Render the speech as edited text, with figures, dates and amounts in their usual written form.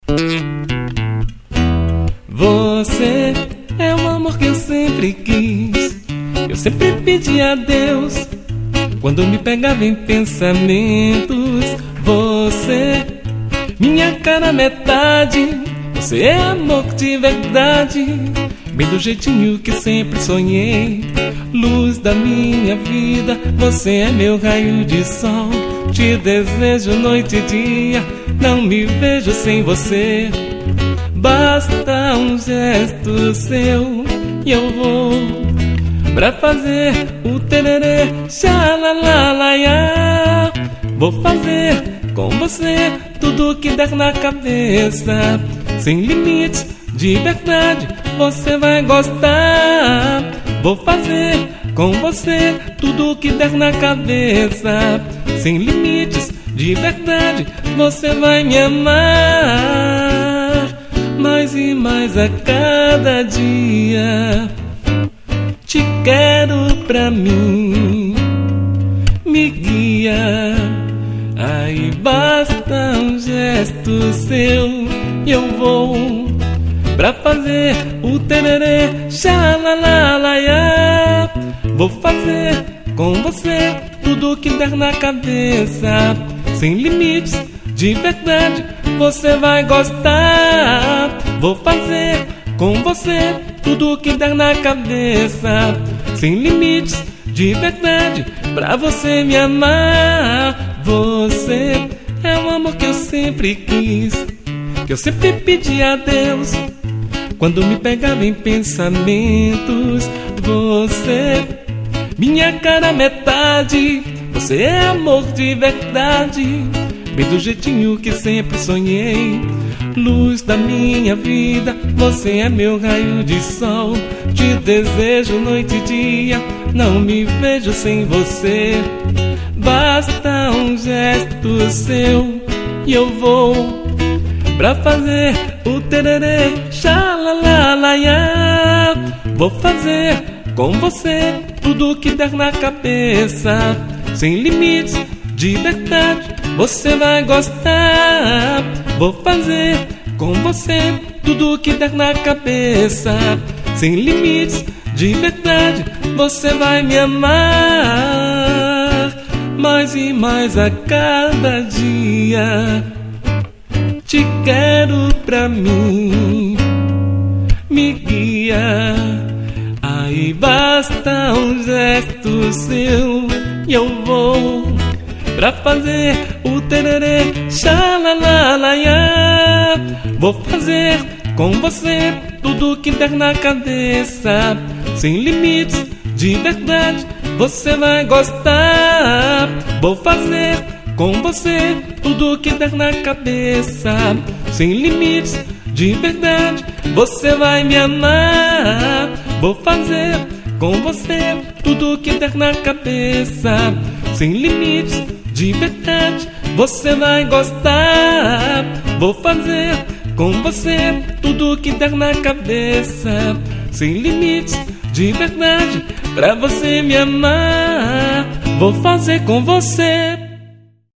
Você é o amor que eu sempre quis. Eu sempre pedi a Deus quando me pegava em pensamentos. Você, minha cara metade. Você é amor de verdade, bem do jeitinho que sempre sonhei. Luz da minha vida, você é meu raio de sol. Te desejo noite e dia, não me vejo sem você. Basta um gesto seu e eu vou pra fazer o tererê, xalalalaiá. Vou fazer com você tudo que der na cabeça, sem limites, de verdade, você vai gostar. Vou fazer com você tudo que der na cabeça, sem limites, de verdade, você vai me amar. Mais e mais a cada dia, te quero pra mim, me guia. Aí basta um gesto seu e eu vou pra fazer o tererê, xalalalaiá. Vou fazer com você tudo que der na cabeça, sem limites, de verdade, você vai gostar. Vou fazer com você tudo que der na cabeça, sem limites, de verdade, pra você me amar. Você é o amor que eu sempre quis, que eu sempre pedi a Deus quando me pegava em pensamentos. Você, minha cara metade. Você é amor de verdade, bem do jeitinho que sempre sonhei. Luz da minha vida, você é meu raio de sol. Te desejo noite e dia, não me vejo sem você. Basta um gesto seu e eu vou pra fazer o tererê, xalalalaiá. Vou fazer com você tudo que der na cabeça, sem limites, de verdade, você vai gostar. Vou fazer com você tudo que der na cabeça, sem limites, de verdade, você vai me amar. Mais e mais a cada dia, te quero pra mim, me guia. Aí basta um gesto seu e eu vou pra fazer o tererê, xalalalaiá. Vou fazer com você tudo que der na cabeça, sem limites, de verdade, você vai gostar. Vou fazer com você tudo que der na cabeça, sem limites, de verdade, você vai me amar. Vou fazer com você tudo que der na cabeça, sem limites, de verdade, você vai gostar. Vou fazer com você tudo que der na cabeça, sem limites, de verdade, pra você me amar. Vou fazer com você